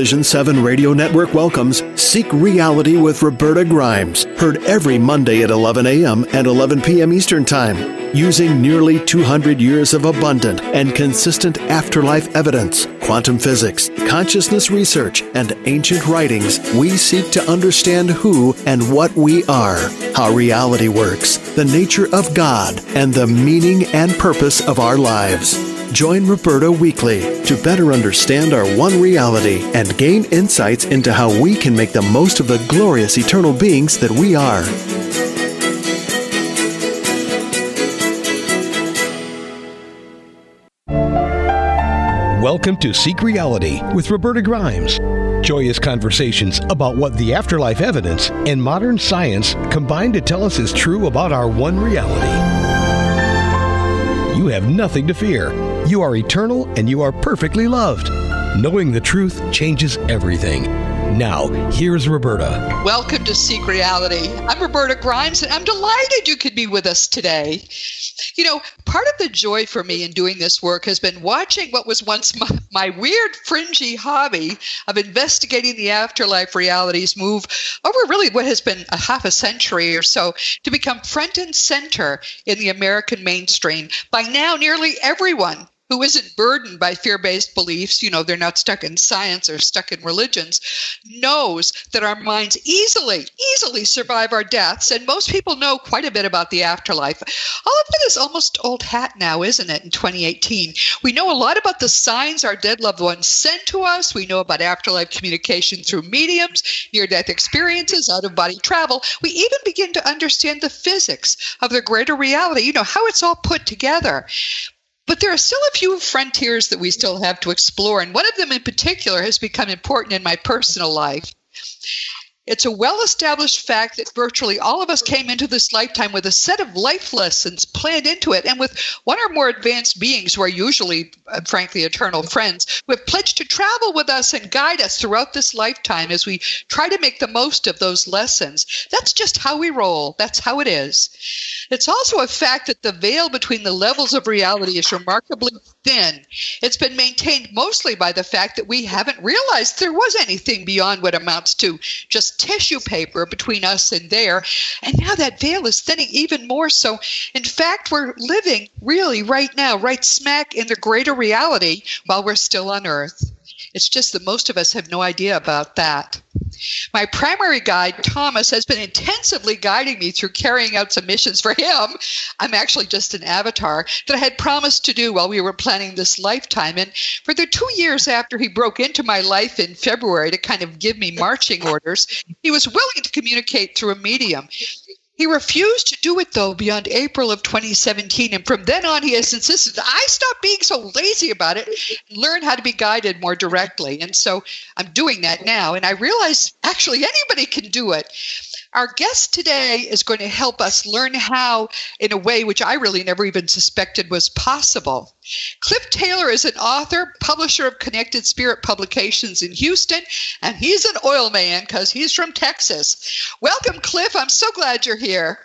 Vision 7 Radio Network welcomes Seek Reality with Roberta Grimes, heard every Monday at 11 a.m. and 11 p.m. Eastern Time. Using nearly 200 years of abundant and consistent afterlife evidence, quantum physics, consciousness research, and ancient writings, we seek to understand who and what we are, how reality works, the nature of God, and the meaning and purpose of our lives. Join Roberta weekly to better understand our one reality and gain insights into how we can make the most of the glorious eternal beings that we are. Welcome to Seek Reality with Roberta Grimes. Joyous conversations about what the afterlife evidence and modern science combine to tell us is true about our one reality. You have nothing to fear. You are eternal and you are perfectly loved. Knowing the truth changes everything. Now, here's Roberta. Welcome to Seek Reality. I'm Roberta Grimes, and I'm delighted you could be with us today. You know, part of the joy for me in doing this work has been watching what was once my weird, fringy hobby of investigating the afterlife realities move over really what has been a half a century or so to become front and center in the American mainstream. By now, nearly everyone who isn't burdened by fear-based beliefs, you know, they're not stuck in science or stuck in religions, knows that our minds easily survive our deaths, and most people know quite a bit about the afterlife. All of it is almost old hat now, isn't it, in 2018? We know a lot about the signs our dead loved ones send to us. We know about afterlife communication through mediums, near-death experiences, out-of-body travel. We even begin to understand the physics of the greater reality, you know, how it's all put together. But there are still a few frontiers that we still have to explore, and one of them in particular has become important in my personal life. It's a well-established fact that virtually all of us came into this lifetime with a set of life lessons planned into it, and with one or more advanced beings who are usually, frankly, eternal friends, who have pledged to travel with us and guide us throughout this lifetime as we try to make the most of those lessons. That's just how we roll. That's how it is. It's also a fact that the veil between the levels of reality is remarkably thin. It's been maintained mostly by the fact that we haven't realized there was anything beyond what amounts to just tissue paper between us and there. And now that veil is thinning even more so. In fact, we're living really right now, right smack in the greater reality while we're still on Earth. It's just that most of us have no idea about that. My primary guide, Thomas, has been intensively guiding me through carrying out some missions for him. I'm actually just an avatar that I had promised to do while we were planning this lifetime. And for the 2 years after he broke into my life in February to kind of give me marching orders, he was willing to communicate through a medium. He refused to do it, though, beyond April of 2017, and from then on he has insisted that I stop being so lazy about it and learn how to be guided more directly. And so I'm doing that now, and I realize actually anybody can do it. Our guest today is going to help us learn how in a way which I really never even suspected was possible. Cliff Taylor is an author, publisher of Connected Spirit Publications in Houston, and he's an oil man because he's from Texas. Welcome, Cliff. I'm so glad you're here.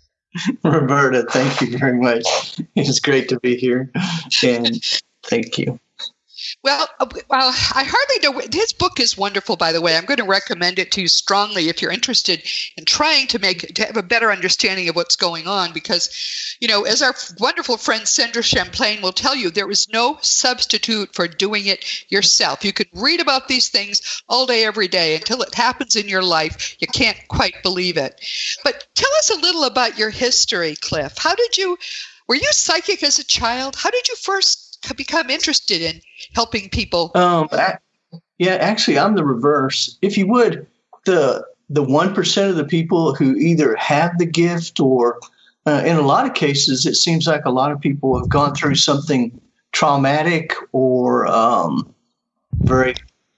Roberta, thank you very much. It's great to be here, and thank you. Well, I hardly know. His book is wonderful, by the way. I'm going to recommend it to you strongly if you're interested in trying to have a better understanding of what's going on. Because, you know, as our wonderful friend Sandra Champlain will tell you, there is no substitute for doing it yourself. You can read about these things all day, every day. Until it happens in your life, you can't quite believe it. But tell us a little about your history, Cliff. Were you psychic as a child? How did you first become interested in helping people? Actually, I'm the reverse. If you would, the 1% of the people who either have the gift or, in a lot of cases, it seems like a lot of people have gone through something traumatic or very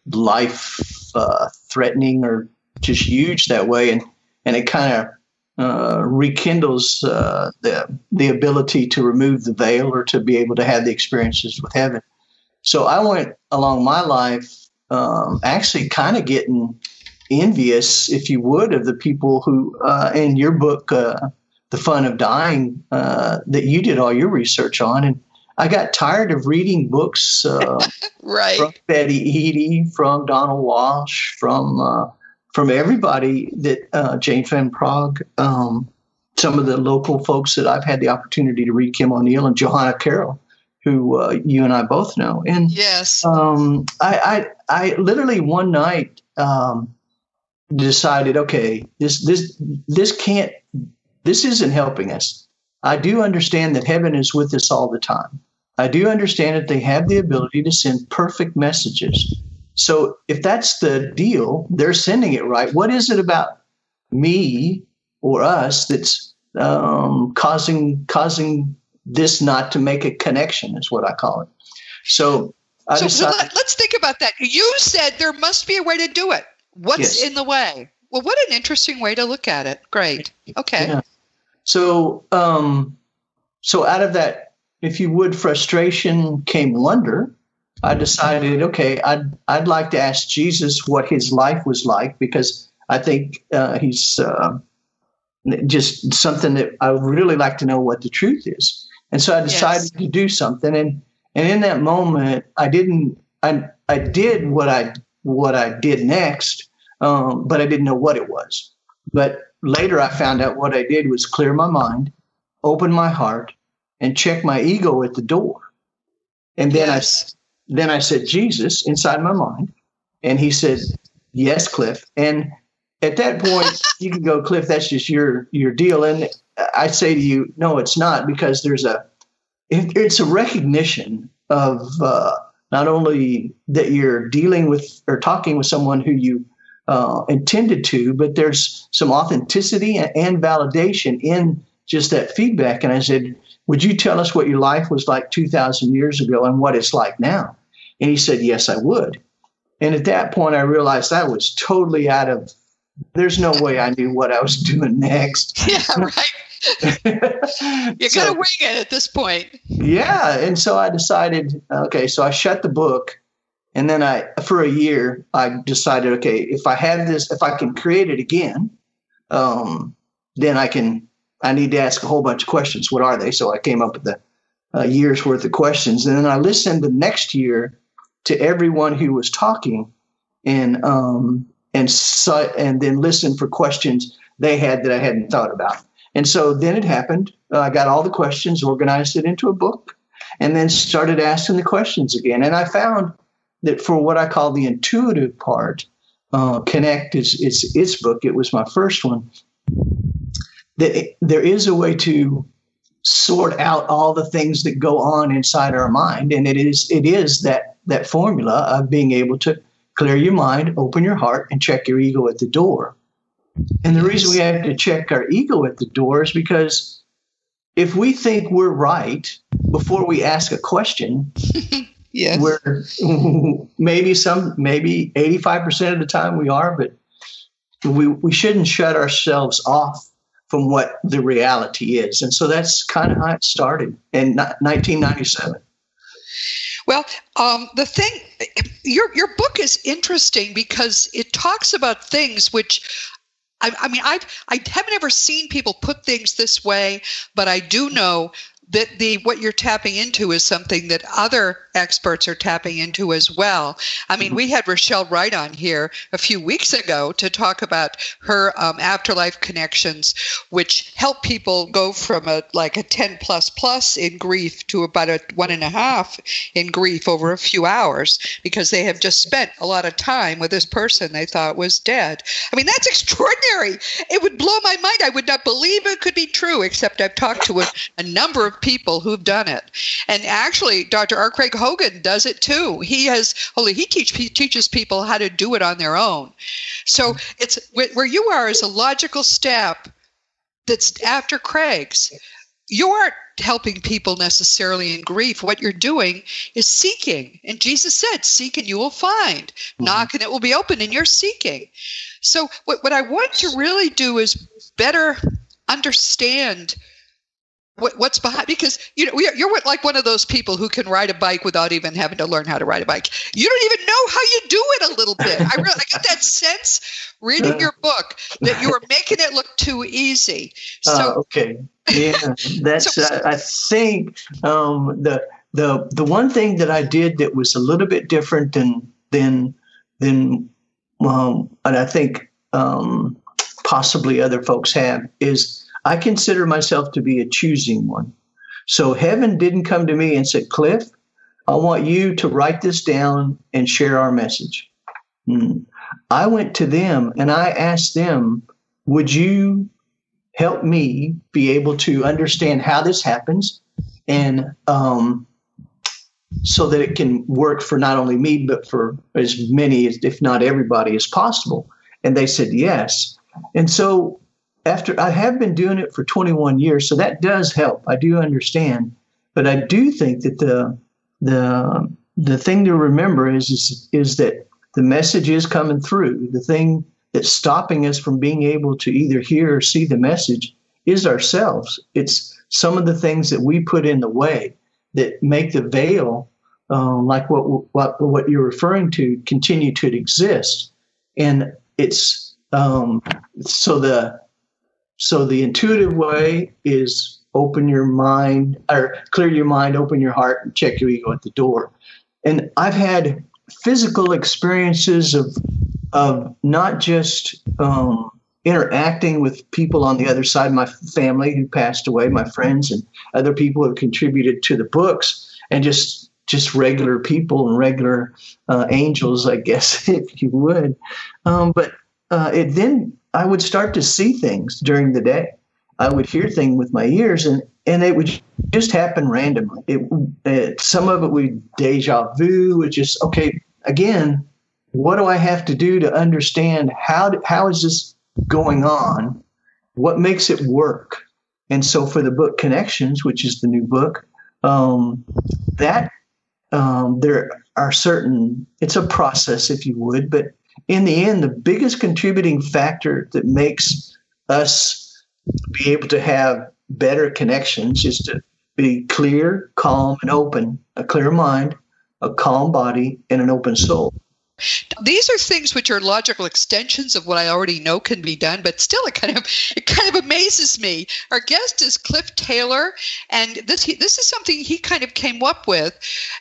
life-threatening or just huge that way, and it kind of rekindles the ability to remove the veil or to be able to have the experiences with heaven. So I went along my life actually kind of getting envious, if you would, of the people who, in your book, The Fun of Dying, that you did all your research on. And I got tired of reading books right. from Betty Eady, from Donald Walsh, from everybody that Jane Van Praagh, some of the local folks that I've had the opportunity to read, Kim O'Neill and Johanna Carroll, who you and I both know. And yes, I literally one night decided, okay, this isn't helping us. I do understand that heaven is with us all the time. I do understand that they have the ability to send perfect messages. So if that's the deal, they're sending it right. What is it about me or us that's causing this not to make a connection, is what I call it. So let's think about that. You said there must be a way to do it. What's in the way? Well, what an interesting way to look at it. Great. Okay. Yeah. So out of that, if you would, frustration came wonder. I decided, okay, I'd like to ask Jesus what his life was like, because I think he's just something that I would really like to know what the truth is. And so I decided to do something. And in that moment, I did what I did next, but I didn't know what it was. But later I found out what I did was clear my mind, open my heart, and check my ego at the door. And then I said, Jesus, inside my mind. And he said, yes, Cliff. And at that point, you can go, Cliff, that's just your deal. And I say to you, no, it's not, because it's a recognition of not only that you're dealing with or talking with someone who you intended to, but there's some authenticity and validation in just that feedback. And I said, would you tell us what your life was like 2,000 years ago and what it's like now? And he said, yes, I would. And at that point, I realized I was totally there's no way I knew what I was doing next. Yeah, right. You're going to wing it at this point. Yeah. And so I decided, okay, so I shut the book. And then for a year, I decided, okay, if I can create it again, then I need to ask a whole bunch of questions. What are they? So I came up with a year's worth of questions. And then I listened the next year to everyone who was talking and then listened for questions they had that I hadn't thought about. And so then it happened. I got all the questions, organized it into a book, and then started asking the questions again. And I found that for what I call the intuitive part, Connect is its book. It was my first one. That there is a way to sort out all the things that go on inside our mind, and it is that formula of being able to clear your mind, open your heart, and check your ego at the door. And the reason we have to check our ego at the door is because if we think we're right before we ask a question, we're maybe 85% of the time we are, but we shouldn't shut ourselves off from what the reality is. And so that's kind of how it started in 1997. Well, the thing, your book is interesting because it talks about things which, I mean, I haven't ever seen people put things this way, but I do know that what you're tapping into is something that other experts are tapping into as well. I mean, we had Rochelle Wright on here a few weeks ago to talk about her afterlife connections, which help people go from a 10++ in grief to about a 1.5 in grief over a few hours, because they have just spent a lot of time with this person they thought was dead. I mean, that's extraordinary. It would blow my mind. I would not believe it could be true, except I've talked to a number of people who've done it. And actually, Dr. R. Craig Hogan does it too. He teaches people how to do it on their own. So it's where you are is a logical step that's after Craig's. You aren't helping people necessarily in grief. What you're doing is seeking. And Jesus said, seek and you will find. Knock and it will be open, and you're seeking. So what I want to really do is better understand what's behind, because you're like one of those people who can ride a bike without even having to learn how to ride a bike. You don't even know how you do it a little bit. I got that sense reading your book that you were making it look too easy. So okay, yeah, that's I think the one thing that I did that was a little bit different than and I think possibly other folks have, is I consider myself to be a choosing one. So heaven didn't come to me and said, Cliff, I want you to write this down and share our message. I went to them and I asked them, would you help me be able to understand how this happens, and so that it can work for not only me, but for as many, if not everybody, as possible? And they said yes. And so after I have been doing it for 21 years, so that does help. I do understand. But I do think that the thing to remember is that the message is coming through. The thing that's stopping us from being able to either hear or see the message is ourselves. It's some of the things that we put in the way that make the veil, like what you're referring to, continue to exist. And it's so the intuitive way is open your mind, or clear your mind, open your heart, and check your ego at the door. And I've had physical experiences of not just interacting with people on the other side of my family who passed away, my friends and other people who have contributed to the books, and just regular people and regular angels, I guess, if you would. But then I would start to see things during the day. I would hear things with my ears, and it would just happen randomly. Some of it would deja vu, which is, okay, again, what do I have to do to understand how is this going on? What makes it work? And so for the book Connections, which is the new book, there are certain, it's a process, if you would, but in the end, the biggest contributing factor that makes us be able to have better connections is to be clear, calm, and open, a clear mind, a calm body, and an open soul. These are things which are logical extensions of what I already know can be done, but still it kind of amazes me. Our guest is Cliff Taylor, and this is something he kind of came up with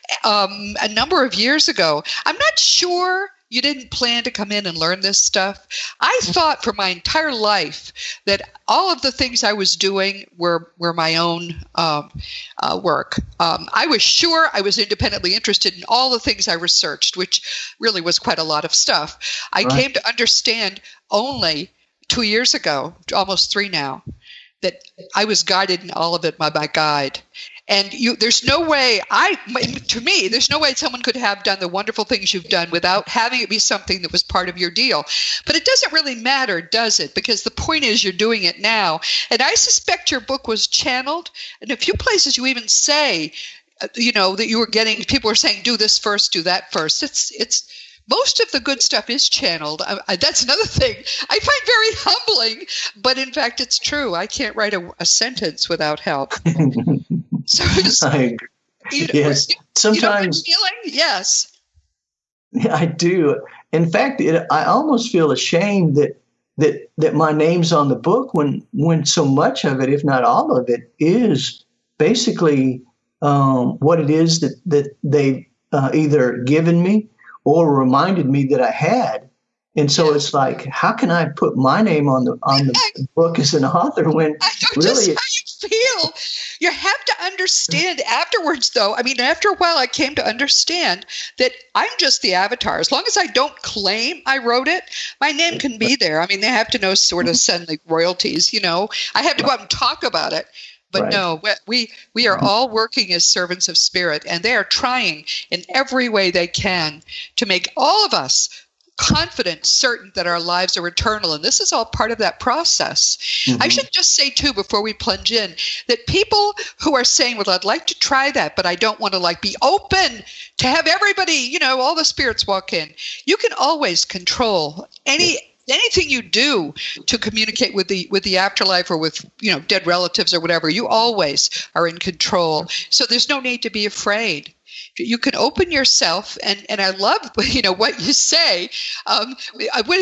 a number of years ago. I'm not sure you didn't plan to come in and learn this stuff. I thought for my entire life that all of the things I was doing were my own work. I was sure I was independently interested in all the things I researched, which really was quite a lot of stuff. I came to understand only 2 years ago, almost 3 now, that I was guided in all of it by my guide. And there's no way there's no way someone could have done the wonderful things you've done without having it be something that was part of your deal. But it doesn't really matter, does it? Because the point is you're doing it now. And I suspect your book was channeled. In a few places you even say, that you were getting, people were saying, do this first, do that first. It's most of the good stuff is channeled. That's another thing I find very humbling, but in fact, it's true. I can't write a sentence without help. So I agree. Yes. Sometimes. Yes. I do. In fact, I almost feel ashamed that my name's on the book when so much of it, if not all of it, is basically what it is that they've either given me or reminded me that I had. And so it's like, how can I put my name on the book as an author when really just how you feel? You have to understand afterwards, though. I mean, after a while, I came to understand that I'm just the avatar. As long as I don't claim I wrote it, my name can be there. I mean, they have to sort of send like royalties, I have to go out and talk about it. But no, we are all working as servants of spirit, and they are trying in every way they can to make all of us confident, certain that our lives are eternal. And this is all part of that process. Mm-hmm. I should just say, too, before we plunge in, that people who are saying, well, I'd like to try that, but I don't want to be open to have everybody, all the spirits walk in. You can always control anything you do to communicate with the afterlife or with, dead relatives or whatever. You always are in control. So there's no need to be afraid. You can open yourself, and I love, what you say. What is it?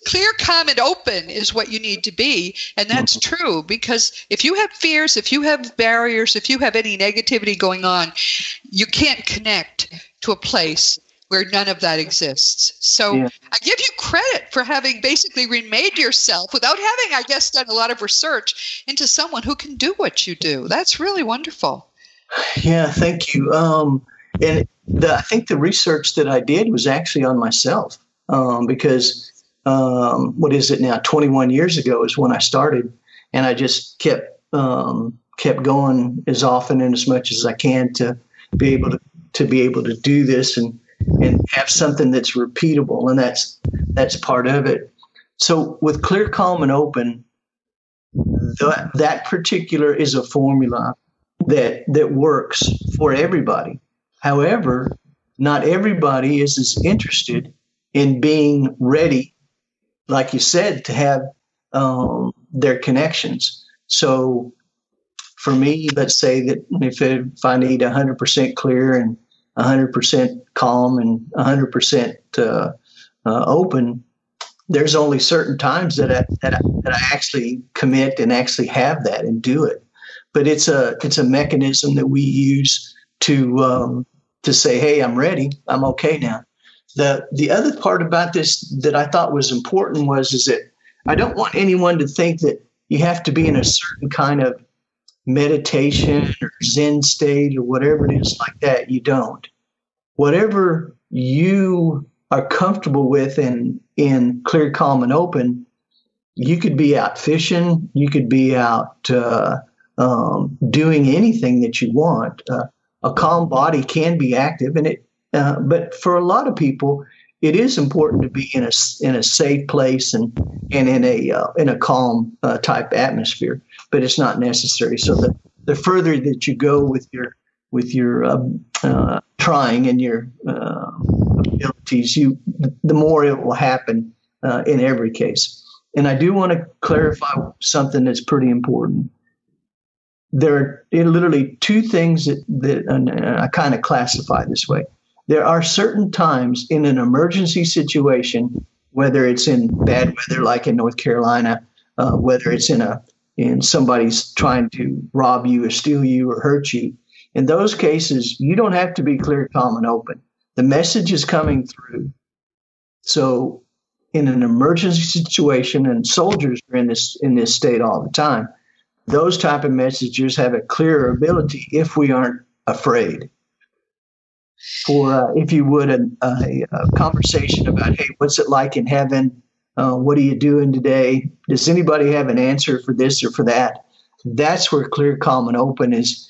clear, calm, and open is what you need to be. And that's true, because if you have fears, if you have barriers, if you have any negativity going on, you can't connect to a place where none of that exists. So I give you credit for having basically remade yourself without having, I guess, done a lot of research into someone who can do what you do. That's really wonderful. Yeah, thank you. And I think the research that I did was actually on myself, because what is it now? 21 years ago is when I started, and I just kept going as often and as much as I can to be able to do this and have something that's repeatable, and that's part of it. So with Clear, Calm, and Open, that particular is a formula that works for everybody. However, not everybody is as interested in being ready, like you said, to have their connections. So for me, let's say that if I need 100% clear and 100% calm and 100% open, there's only certain times that I actually commit and actually have that and do it. But it's a mechanism that we use to say, hey, I'm ready. I'm okay now. The other part about this that I thought was important is that I don't want anyone to think that you have to be in a certain kind of meditation or Zen state or whatever it is like that. You don't. Whatever you are comfortable with in Clear, Calm, and Open, you could be out fishing. You could be out doing anything that you want. A calm body can be active, and but for a lot of people, it is important to be in a safe place and in a calm type atmosphere. But it's not necessary. So the further that you go with your trying and your abilities, the more it will happen in every case. And I do want to clarify something that's pretty important. There are literally two things that I kind of classify this way. There are certain times in an emergency situation, whether it's in bad weather like in North Carolina, whether it's in somebody's trying to rob you or steal you or hurt you. In those cases, you don't have to be clear, calm, and open. The message is coming through. So in an emergency situation, and soldiers are in this state all the time, those type of messages have a clearer ability if we aren't afraid. For, if you would, a conversation about, hey, what's it like in heaven? What are you doing today? Does anybody have an answer for this or for that? That's where Clear, Calm, and Open is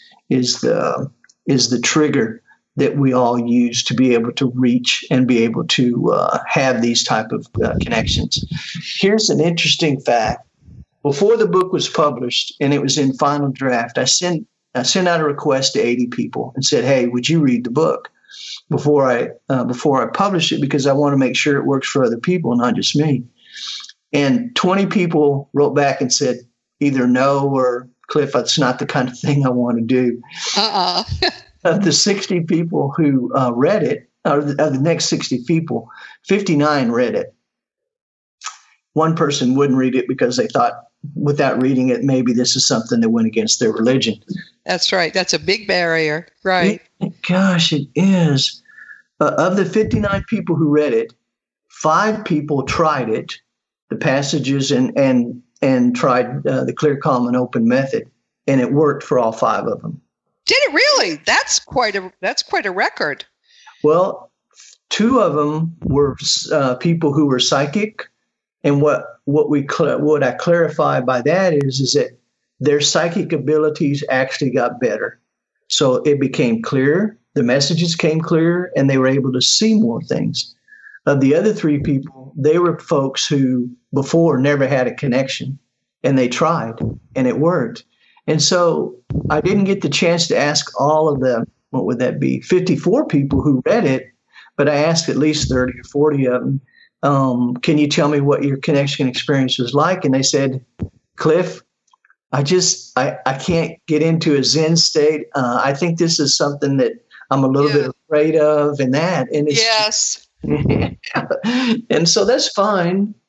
the trigger that we all use to be able to reach and be able to have these type of connections. Here's an interesting fact. Before the book was published and it was in final draft, I sent out a request to 80 people and said, hey, would you read the book before I publish it, because I want to make sure it works for other people, not just me. And 20 people wrote back and said either no or, Cliff, that's not the kind of thing I want to do. Of the 60 people who read it, or of the next 60 people, 59 read it. One person wouldn't read it because they thought, without reading it, maybe this is something that went against their religion. That's right. That's a big barrier. Right. Gosh, it is. Of the 59 people who read it, 5 people tried it, the passages, and tried the Clear, Calm, and Open method, and it worked for all 5 of them. Did it really? That's quite a record. Well, 2 of them were people who were psychic, and what I clarify by that is that their psychic abilities actually got better. So it became clearer, the messages came clearer, and they were able to see more things. Of the other 3 people, they were folks who before never had a connection, and they tried, and it worked. And so I didn't get the chance to ask all of them, what would that be, 54 people who read it, but I asked at least 30 or 40 of them, can you tell me what your connection experience was like? And they said, Cliff, I can't get into a Zen state. I think this is something that I'm a little bit afraid of, and that. And it's, yes. And so that's fine.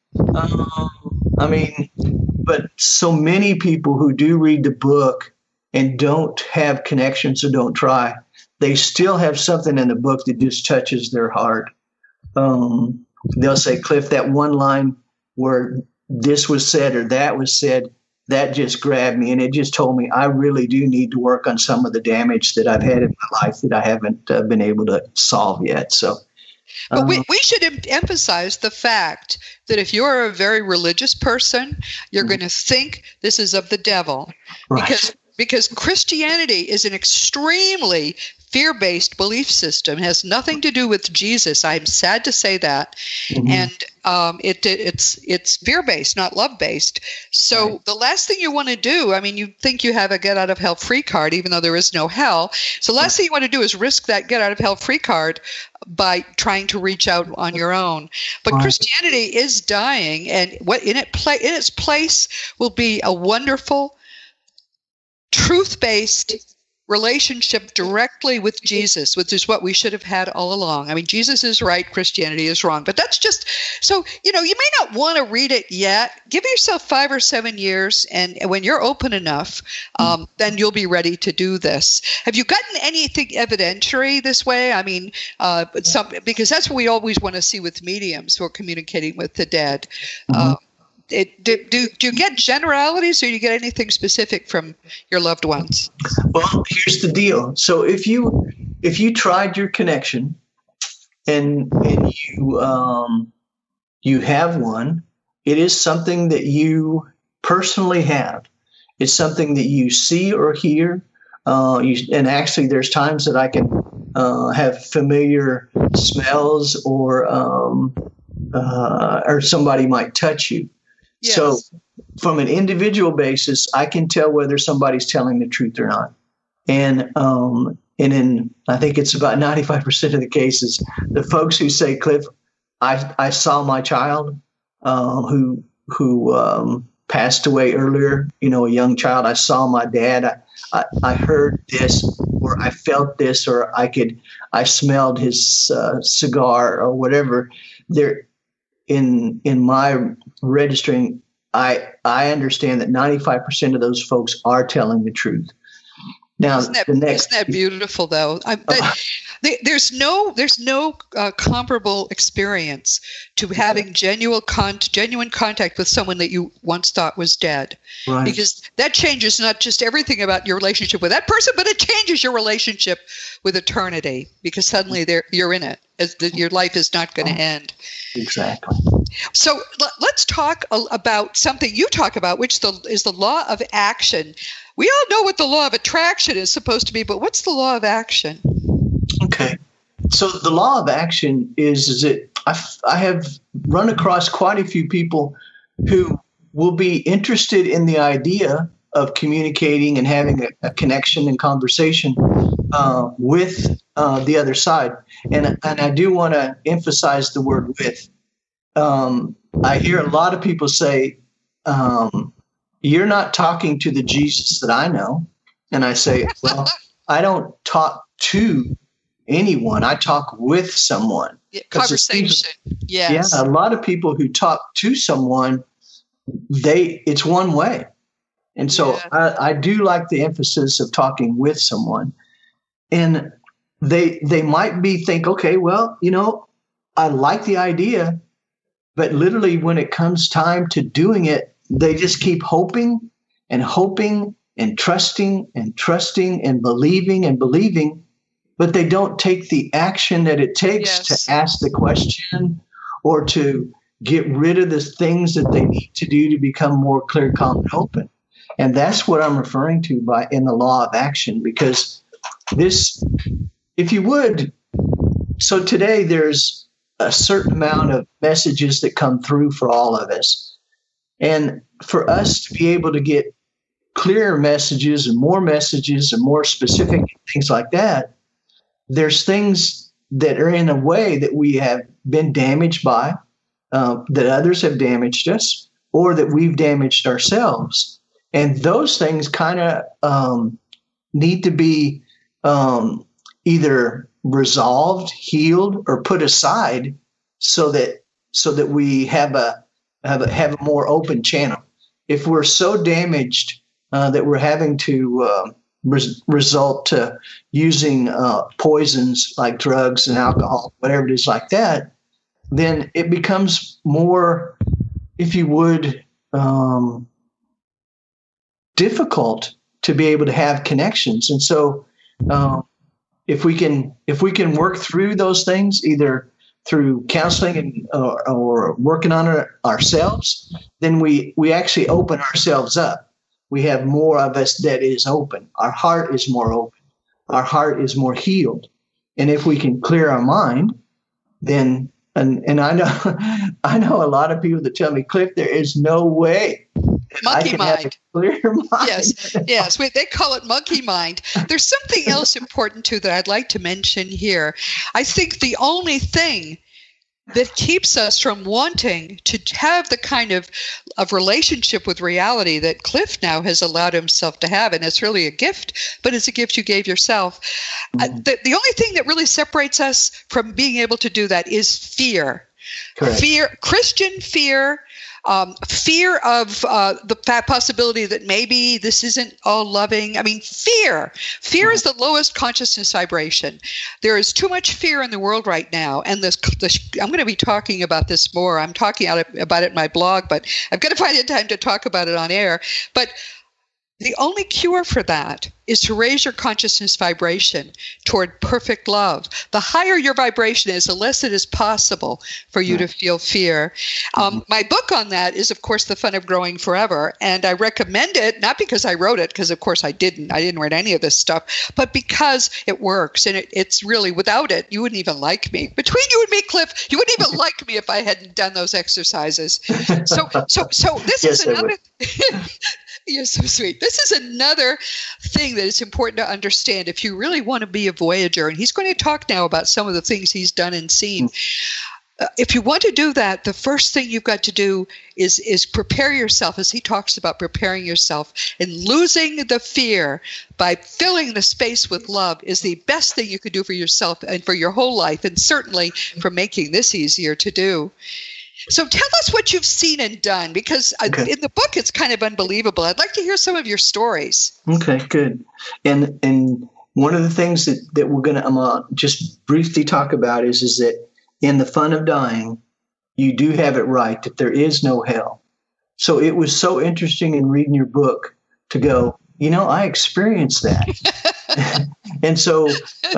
I mean, but so many people who do read the book and don't have connections or don't try, they still have something in the book that just touches their heart. They'll say, Cliff, that one line where this was said or that was said, that just grabbed me. And it just told me I really do need to work on some of the damage that I've had in my life that I haven't been able to solve yet. So, but we should emphasize the fact that if you're a very religious person, you're going to think this is of the devil, right. because Christianity is an extremely fear-based belief system. It has nothing to do with Jesus. I'm sad to say that. Mm-hmm. And it's fear-based, not love-based. So right. The last thing you want to do, I mean, you think you have a get-out-of-hell-free card, even though there is no hell. So the last thing you want to do is risk that get-out-of-hell-free card by trying to reach out on your own. But right. Christianity is dying, and what in its place will be a wonderful, truth-based relationship directly with Jesus, which is what we should have had all along. I mean, Jesus is right, Christianity is wrong. But that's just, so, you may not want to read it yet. Give yourself 5 or 7 years, and when you're open enough, then you'll be ready to do this. Have you gotten anything evidentiary this way? I mean, because that's what we always want to see with mediums who are communicating with the dead. Do you get generalities, or do you get anything specific from your loved ones? Well, here's the deal. So if you tried your connection and you have one, it is something that you personally have. It's something that you see or hear. And actually, there's times that I can have familiar smells, or somebody might touch you. Yes. So from an individual basis, I can tell whether somebody's telling the truth or not. And in, I think it's about 95% of the cases, the folks who say, Cliff, I saw my child who passed away earlier, a young child. I saw my dad. I heard this, or I felt this, or I smelled his cigar or whatever. In my registering, I understand that 95% of those folks are telling the truth. Now, isn't that beautiful, though? There's no comparable experience to having genuine contact with someone that you once thought was dead, right. Because that changes not just everything about your relationship with that person, but it changes your relationship with eternity, because suddenly you're in it. Your life is not going to end. Exactly. So let's talk about something you talk about, which is the law of action. We all know what the law of attraction is supposed to be, but what's the law of action? Okay. So the law of action is that I have run across quite a few people who will be interested in the idea of communicating and having a connection and conversation with the other side. And I do want to emphasize the word with. I hear a lot of people say, you're not talking to the Jesus that I know. And I say, well, I don't talk to anyone. I talk with someone. Conversation. Yes. Yeah. A lot of people who talk to someone, it's one way. And so I do like the emphasis of talking with someone. And they might think, okay, well, I like the idea, but literally when it comes time to doing it, they just keep hoping and hoping and trusting and believing, but they don't take the action that it takes to ask the question or to get rid of the things that they need to do to become more clear, calm, and open. And that's what I'm referring to in the law of action, because this, if you would, so today there's a certain amount of messages that come through for all of us. And for us to be able to get clearer messages and more specific things like that, there's things that are in a way that we have been damaged by, that others have damaged us, or that we've damaged ourselves. And those things kind of need to be either resolved, healed, or put aside so that we have have a more open channel. If we're so damaged that we're having to result to using poisons like drugs and alcohol, whatever it is like that, then it becomes more, if you would, difficult to be able to have connections. And so if we can work through those things, either through counseling or working on it ourselves, then we actually open ourselves up. We have more of us that is open. Our heart is more open. Our heart is more healed. And if we can clear our mind, then, and I know a lot of people that tell me, Cliff, there is no way monkey mind. Have a clear mind. Yes. They call it monkey mind. There's something else important too that I'd like to mention here. I think the only thing that keeps us from wanting to have the kind of relationship with reality that Cliff now has allowed himself to have, and it's really a gift, but it's a gift you gave yourself. The only thing that really separates us from being able to do that is fear. Correct. Fear, Christian fear, fear of the possibility that maybe this isn't all loving. I mean, fear is the lowest consciousness vibration. There is too much fear in the world right now. And I'm going to be talking about this more. I'm talking about it in my blog, but I'm going to find time to talk about it on air. But the only cure for that is to raise your consciousness vibration toward perfect love. The higher your vibration is, the less it is possible for you to feel fear. My book on that is, of course, The Fun of Growing Forever. And I recommend it, not because I wrote it, because, of course, I didn't write any of this stuff, but because it works. And it's really, without it, you wouldn't even like me. Between you and me, Cliff, you wouldn't even like me if I hadn't done those exercises. So this is another... You're so sweet. This is another thing that is important to understand if you really want to be a Voyager. And he's going to talk now about some of the things he's done and seen. If you want to do that, the first thing you've got to do is prepare yourself, as he talks about preparing yourself. And losing the fear by filling the space with love is the best thing you could do for yourself and for your whole life, and certainly for making this easier to do. So tell us what you've seen and done, because in the book, it's kind of unbelievable. I'd like to hear some of your stories. Okay, good. And one of the things that we're going to just briefly talk about is that in The Fun of Dying, you do have it right that there is no hell. So it was so interesting in reading your book to go, I experienced that. And so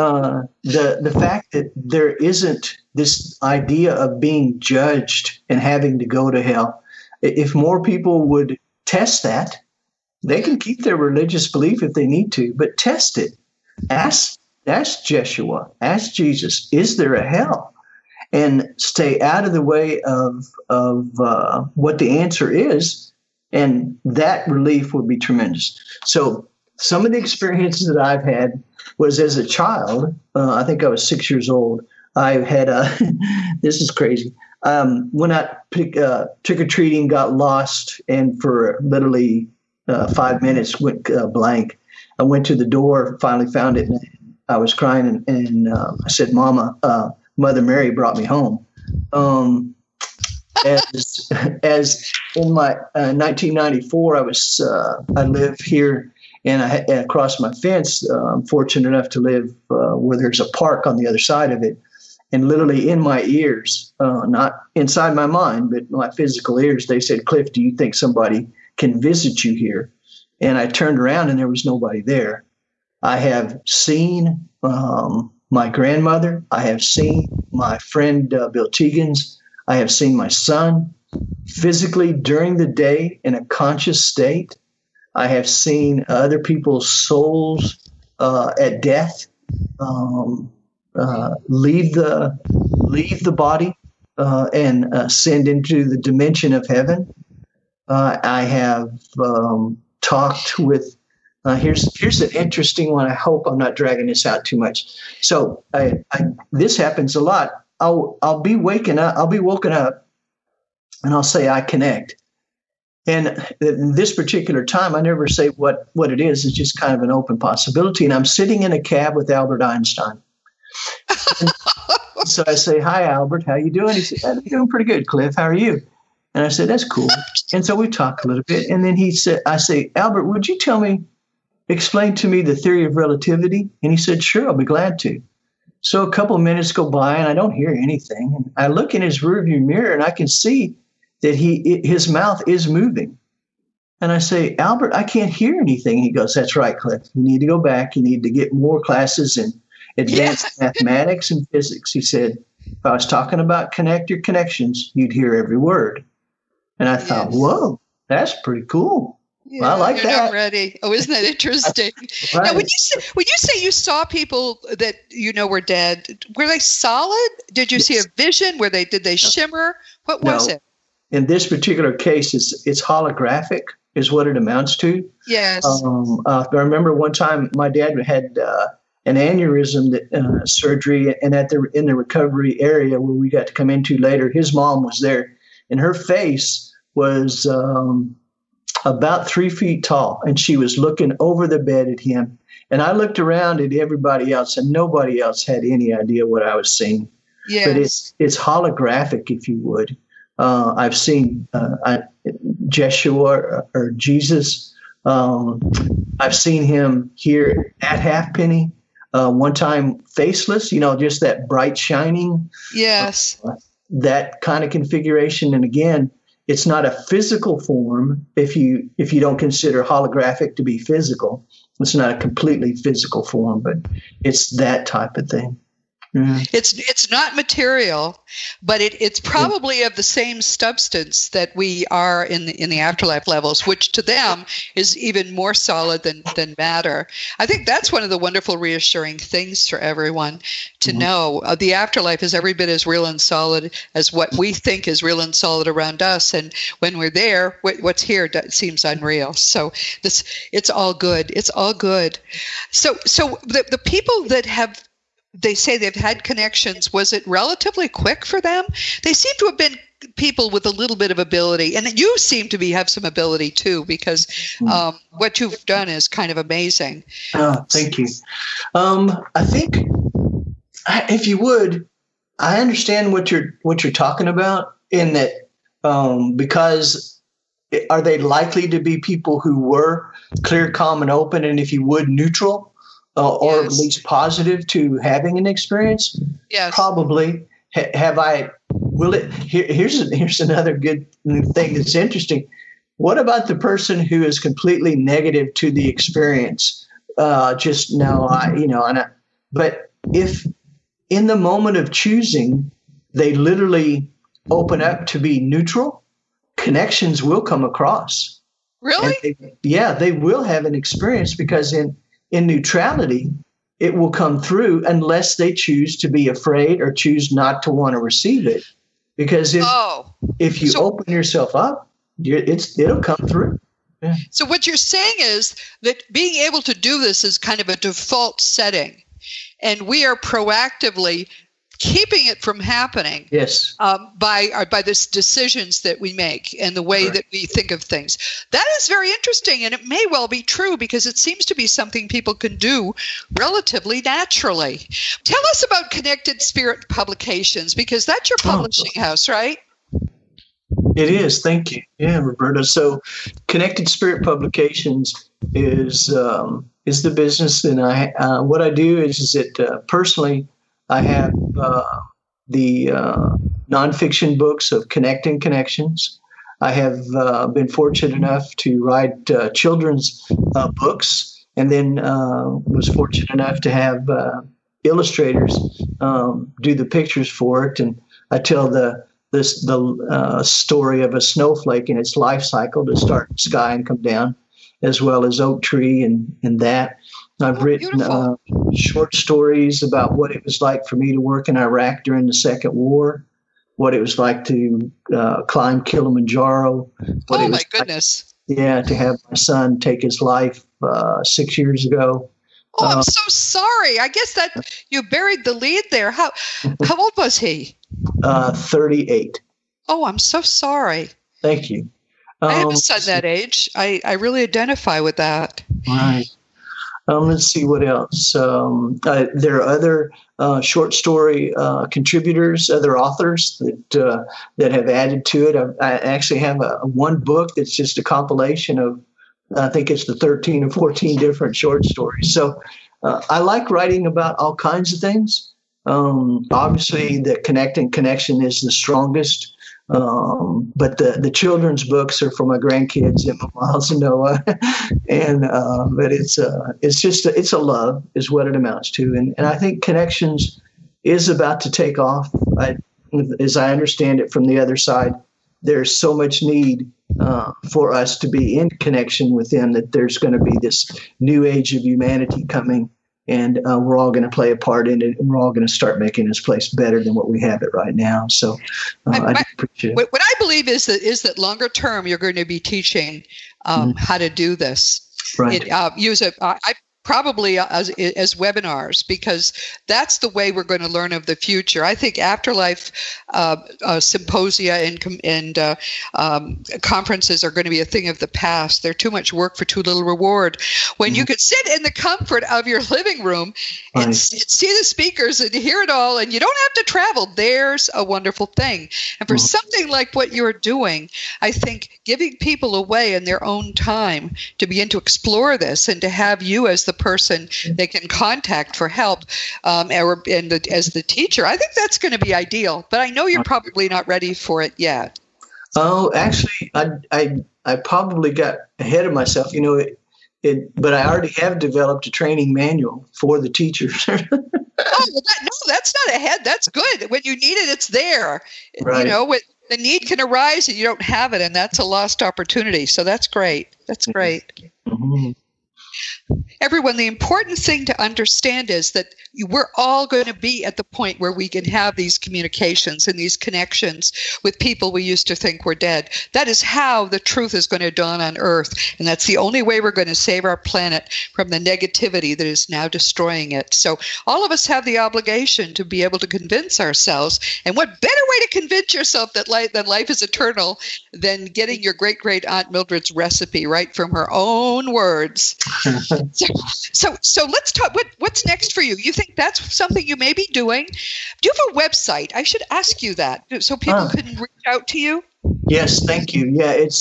the fact that there isn't this idea of being judged and having to go to hell, if more people would test that, they can keep their religious belief if they need to, but test it. Ask Jeshua, ask Jesus, is there a hell? And stay out of the way of what the answer is, and that relief would be tremendous. So some of the experiences that I've had was as a child. I think I was 6 years old. I had this is crazy. Went out trick-or-treating, got lost, and for literally 5 minutes went blank. I went to the door, finally found it, and I was crying, and I said, Mother Mary brought me home. As in my 1994, I live here, and I across my fence. I'm fortunate enough to live where there's a park on the other side of it. And literally in my ears, not inside my mind, but my physical ears, they said, Cliff, do you think somebody can visit you here? And I turned around and there was nobody there. I have seen my grandmother. I have seen my friend Bill Tegans. I have seen my son physically during the day in a conscious state. I have seen other people's souls at death leave the body and ascend into the dimension of heaven. I have talked with. Here's an interesting one. I hope I'm not dragging this out too much. So this happens a lot. I'll be woken up, and I'll say I connect. And this particular time, I never say what it is. It's just kind of an open possibility. And I'm sitting in a cab with Albert Einstein. So I say, hi, Albert, how you doing? He said, I'm doing pretty good, Cliff. How are you? And I said, that's cool. And so we talked a little bit. And then I say, Albert, would you explain to me the theory of relativity? And he said, sure, I'll be glad to. So a couple of minutes go by and I don't hear anything. And I look in his rearview mirror and I can see that his mouth is moving. And I say, Albert, I can't hear anything. He goes, that's right, Cliff. You need to go back. You need to get more classes in advanced mathematics and physics. He said, if I was talking about connector connections, you'd hear every word. And I thought, whoa, that's pretty cool. Yeah, well, I like you're that. Not ready. Oh, isn't that interesting? Right. Now, when you say you saw people that were dead, were they solid? Did you see a vision? Did they shimmer? What was it? In this particular case, it's holographic, is what it amounts to. Yes. I remember one time my dad had an aneurysm surgery, and in the recovery area where we got to come into later, his mom was there, and her face was about 3 feet tall, and she was looking over the bed at him. And I looked around at everybody else, and nobody else had any idea what I was seeing. Yes. But it's holographic, if you would. I've seen Jeshua or Jesus. I've seen him here at Halfpenny. One time faceless, just that bright shining. Yes. That kind of configuration. And again, it's not a physical form if you don't consider holographic to be physical. It's not a completely physical form, but it's that type of thing. Mm-hmm. It's not material, but it's probably of the same substance that we are in the afterlife levels, which to them is even more solid than matter. I think that's one of the wonderful, reassuring things for everyone to know. The afterlife is every bit as real and solid as what we think is real and solid around us, and when we're there, what's here seems unreal. So it's all good. It's all good. So the people that they say they've had connections, was it relatively quick for them? They seem to have been people with a little bit of ability, and you seem to have some ability too, because what you've done is kind of amazing. Oh, thank you. I think, if you would, I understand what you're talking about, in that because are they likely to be people who were clear, calm, and open, and if you would, neutral? Or at least positive to having an experience? Yes. Probably. Have I? Will it? Here's another good thing that's interesting. What about the person who is completely negative to the experience? But if in the moment of choosing, they literally open up to be neutral, connections will come across. Really? They will have an experience, because in neutrality, it will come through unless they choose to be afraid or choose not to want to receive it. Because if you open yourself up, it'll come through. Yeah. So what you're saying is that being able to do this is kind of a default setting, and we are proactively keeping it from happening. Yes. By the decisions that we make and the way that we think of things. That is very interesting, and it may well be true, because it seems to be something people can do relatively naturally. Tell us about Connected Spirit Publications, because that's your publishing house, right? It is. Thank you. Yeah, Roberta. So Connected Spirit Publications is the business, and what I do is that personally, I have the nonfiction books of Connecting Connections. I have been fortunate enough to write children's books, and then was fortunate enough to have illustrators do the pictures for it. And I tell the story of a snowflake and its life cycle to start in the sky and come down, as well as oak tree and that. I've written short stories about what it was like for me to work in Iraq during the Second War, what it was like to climb Kilimanjaro. Oh, my goodness. To have my son take his life 6 years ago. Oh, I'm so sorry. I guess that you buried the lead there. How old was he? 38. Oh, I'm so sorry. Thank you. I have a son that age. I really identify with that. Right. Let's see what else. There are other short story contributors, other authors that have added to it. I actually have one book that's just a compilation of, I think it's the 13 or 14 different short stories. So I like writing about all kinds of things. Obviously, the connection is the strongest. But the children's books are for my grandkids, Emma, Miles, and Noah, and but it's a love is what it amounts to, and I think Connections is about to take off. As I understand it from the other side, there's so much need for us to be in connection with them that there's going to be this new age of humanity coming. And we're all going to play a part in it, and we're all going to start making this place better than what we have it right now. So I appreciate it. What I believe is that longer term, you're going to be teaching how to do this. Right. Probably as webinars, because that's the way we're going to learn of the future. I think afterlife symposia and conferences are going to be a thing of the past. They're too much work for too little reward. When you could sit in the comfort of your living room and see the speakers and hear it all, and you don't have to travel, there's a wonderful thing. And for something like what you're doing, I think giving people away in their own time to begin to explore this and to have you as the person they can contact for help as the teacher, I think that's going to be ideal. But I know you're probably not ready for it yet. Oh, actually, I probably got ahead of myself, but I already have developed a training manual for the teachers. That's not ahead. That's good. When you need it, it's there. Right. The need can arise and you don't have it, and that's a lost opportunity. So that's great. That's great. Mm-hmm. Everyone, the important thing to understand is that we're all going to be at the point where we can have these communications and these connections with people we used to think were dead. That is how the truth is going to dawn on Earth, and that's the only way we're going to save our planet from the negativity that is now destroying it. So all of us have the obligation to be able to convince ourselves, and what better way to convince yourself that life is eternal than getting your great-great-aunt Mildred's recipe right from her own words. So let's talk. What's next for you? You think that's something you may be doing? Do you have a website? I should ask you that so people can reach out to you. Yes, thank you. Yeah, it's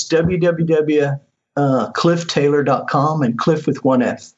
www.clifftaylor.com, and Cliff with one F,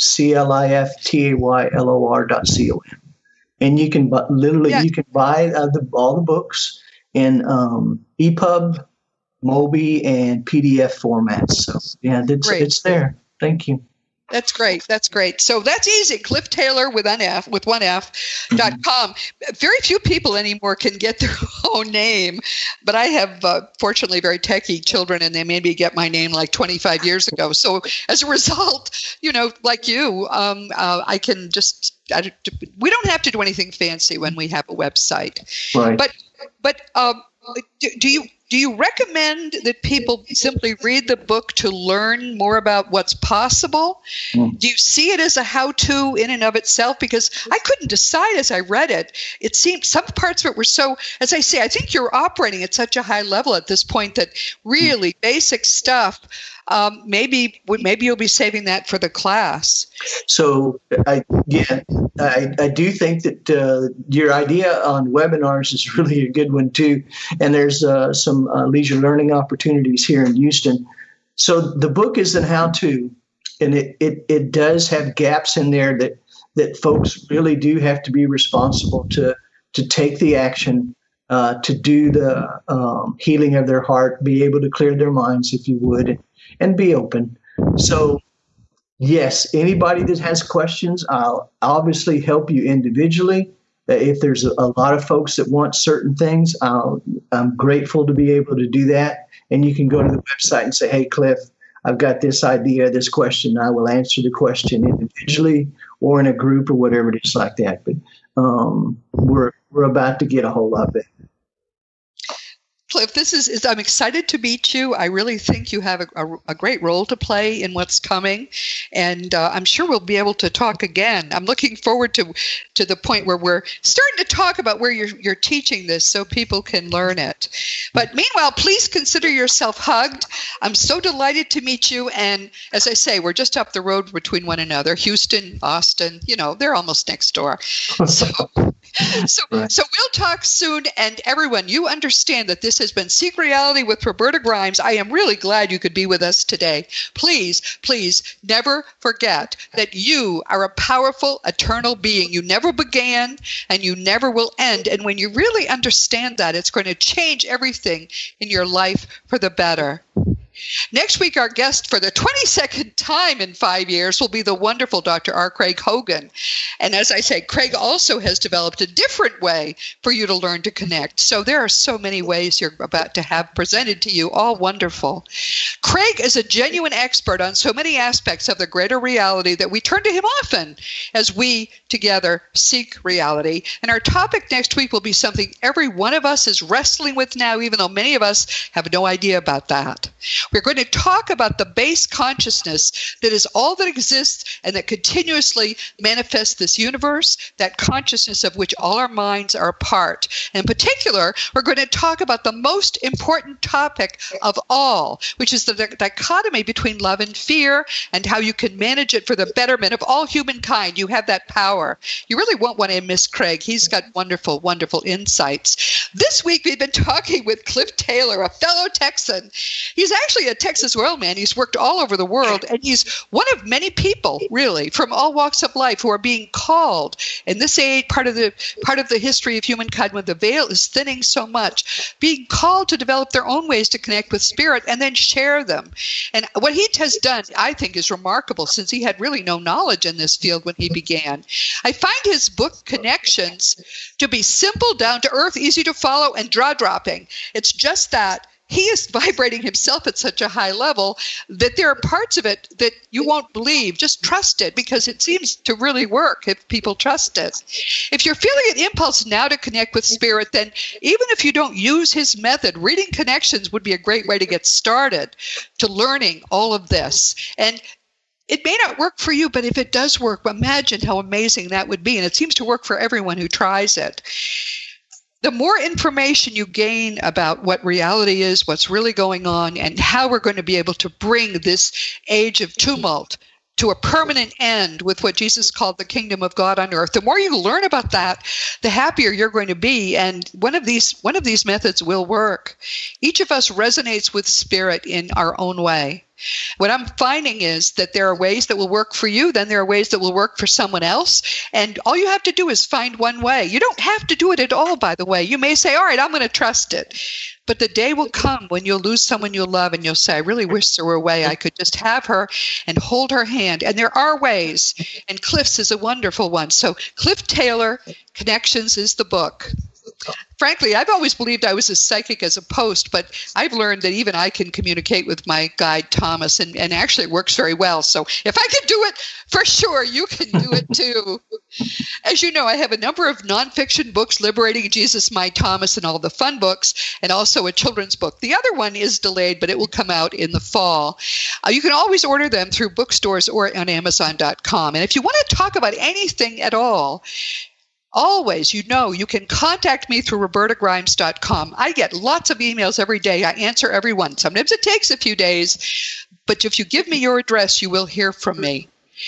CLIFTAYLOR.com. And you can you can buy all the books in EPUB, Mobi, and PDF formats. So yeah, it's there. Thank you. That's great. That's great. So that's easy. Cliff Taylor with one F.com. Very few people anymore can get their own name, but I have fortunately very techie children, and they made me get my name like 25 years ago. So as a result, like you, I can just. We don't have to do anything fancy when we have a website. Right. But do you recommend that people simply read the book to learn more about what's possible? Do you see it as a how-to in and of itself? Because I couldn't decide as I read it. It seemed some parts of it were so, as I say, I think you're operating at such a high level at this point that really basic stuff, maybe you'll be saving that for the class. So I do think that your idea on webinars is really a good one too. And there's some leisure learning opportunities here in Houston. So the book is an how-to, and it does have gaps in there that folks really do have to be responsible to take the action, to do the healing of their heart, be able to clear their minds, if you would, and be open. So yes, anybody that has questions, I'll obviously help you individually. If there's a lot of folks that want certain things, I'm grateful to be able to do that. And you can go to the website and say, hey, Cliff, I've got this idea, this question. I will answer the question individually or in a group or whatever it is like that. But we're about to get a whole lot better. Cliff, I'm excited to meet you. I really think you have a great role to play in what's coming, and I'm sure we'll be able to talk again. I'm looking forward to the point where we're starting to talk about where you're teaching this so people can learn it. But meanwhile, please consider yourself hugged. I'm so delighted to meet you, and as I say, we're just up the road between one another. Houston, Austin, they're almost next door. So we'll talk soon, and everyone, you understand that this has been Seek Reality with Roberta Grimes. I am really glad you could be with us today. Please, please never forget that you are a powerful, eternal being. You never began, and you never will end. And when you really understand that, it's going to change everything in your life for the better. Next week, our guest for the 22nd time in 5 years will be the wonderful Dr. R. Craig Hogan. And as I say, Craig also has developed a different way for you to learn to connect. So there are so many ways you're about to have presented to you, all wonderful. Craig is a genuine expert on so many aspects of the greater reality that we turn to him often as we together seek reality. And our topic next week will be something every one of us is wrestling with now, even though many of us have no idea about that. We're going to talk about the base consciousness that is all that exists and that continuously manifests this universe, that consciousness of which all our minds are a part. And in particular, we're going to talk about the most important topic of all, which is the dichotomy between love and fear and how you can manage it for the betterment of all humankind. You have that power. You really won't want to miss Craig. He's got wonderful, wonderful insights. This week, we've been talking with Cliff Taylor, a fellow Texan. He's actually a Texas Royal man. He's worked all over the world, and he's one of many people, really, from all walks of life who are being called in this age, part of the history of humankind when the veil is thinning so much, being called to develop their own ways to connect with spirit and then share them. And what he has done, I think, is remarkable, since he had really no knowledge in this field when he began. I find his book, Connections, to be simple, down to earth, easy to follow, and jaw-dropping. It's just that he is vibrating himself at such a high level that there are parts of it that you won't believe. Just trust it, because it seems to really work if people trust it. If you're feeling an impulse now to connect with spirit, then even if you don't use his method, reading Connections would be a great way to get started to learning all of this. And it may not work for you, but if it does work, imagine how amazing that would be. And it seems to work for everyone who tries it. The more information you gain about what reality is, what's really going on, and how we're going to be able to bring this age of tumult to a permanent end with what Jesus called the kingdom of God on earth, the more you learn about that, the happier you're going to be. And one of these methods will work. Each of us resonates with spirit in our own way. What I'm finding is that there are ways that will work for you, then there are ways that will work for someone else, and all you have to do is find one way. You don't have to do it at all, by the way. You may say, all right, I'm going to trust it. But the day will come when you'll lose someone you love and you'll say, I really wish there were a way I could just have her and hold her hand. And there are ways, and Cliff's is a wonderful one. So Cliff Taylor, Connections is the book. Frankly, I've always believed I was as psychic as a post, but I've learned that even I can communicate with my guide, Thomas, and actually it works very well. So if I can do it, for sure, you can do it too. As you know, I have a number of nonfiction books, Liberating Jesus, My Thomas, and all the fun books, and also a children's book. The other one is delayed, but it will come out in the fall. You can always order them through bookstores or on Amazon.com. And if you want to talk about anything at all, always, you can contact me through robertagrimes.com. I get lots of emails every day. I answer every one. Sometimes it takes a few days, but if you give me your address, you will hear from me.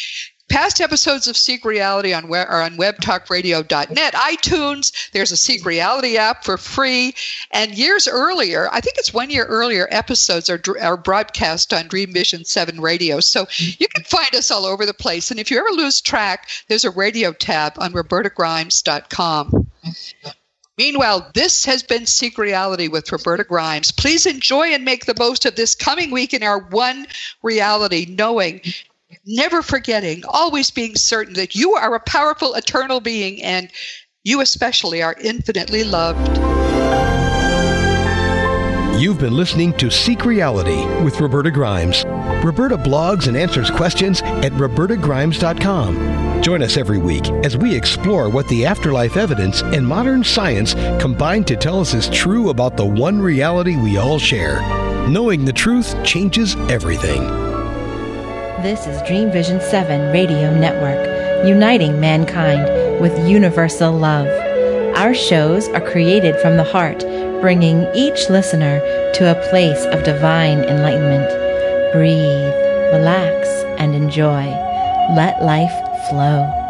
Past episodes of Seek Reality are on webtalkradio.net, iTunes. There's a Seek Reality app for free. And years earlier, I think it's 1 year earlier, episodes are broadcast on Dream Vision 7 radio. So you can find us all over the place. And if you ever lose track, there's a radio tab on robertagrimes.com. Meanwhile, this has been Seek Reality with Roberta Grimes. Please enjoy and make the most of this coming week in our one reality, knowing, never forgetting, always being certain that you are a powerful, eternal being, and you especially are infinitely loved. You've been listening to Seek Reality with Roberta Grimes. Roberta blogs and answers questions at robertagrimes.com. Join us every week as we explore what the afterlife evidence and modern science combine to tell us is true about the one reality we all share. Knowing the truth changes everything. This is Dream Vision 7 Radio Network, uniting mankind with universal love. Our shows are created from the heart, bringing each listener to a place of divine enlightenment. Breathe, relax, and enjoy. Let life flow.